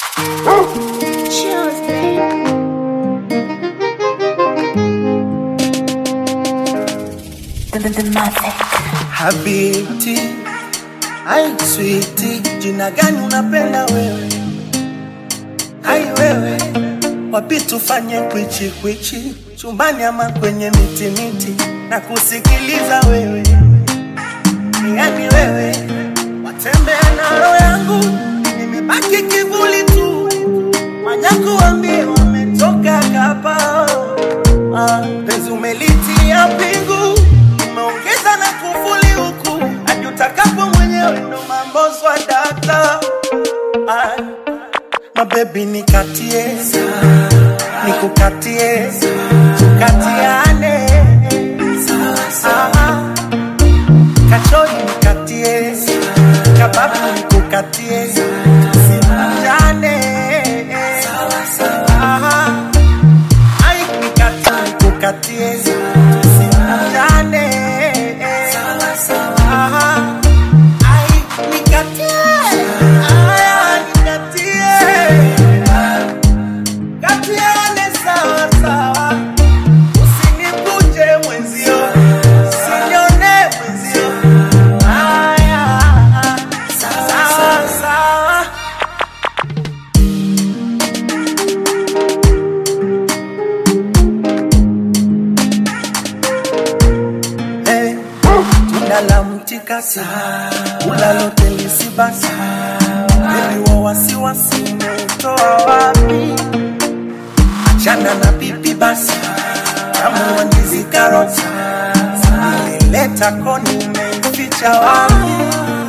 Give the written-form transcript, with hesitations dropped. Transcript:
Cheers, babe. Habibti, ai sweetie, jina gani unapenda wewe? Hai wewe, wapi tufanye kwichi kwichi, chumbani ama kwenye miti miti, na kusikiliza wewe. Yani wewe, watembea na roho yangu, nimebaki kivuli tu, manyaku wambie wametoka kapa. Penzi umelitia pingu, umeongeza na kufuli huku, hadi utakapo mwenyewe ndo mambo swadata. Mabebi nikatie, nikukatie, tukatiane. Kachori nikatie, kababu nikukatie, tusimjane. Ai nikatie, nikukatie, tusimjane. Ai nikatie, katiane sawa sawa, usinivunje mwenzio, usinione mwenzio. Sawa sawa. Hey, tunala mtikasi, ulalote lisibasi. Baby wa wasiwasi umeutoa wapi? Achana na pipi basi, kama wandizi karoti, nilileta koni umeificha wapi?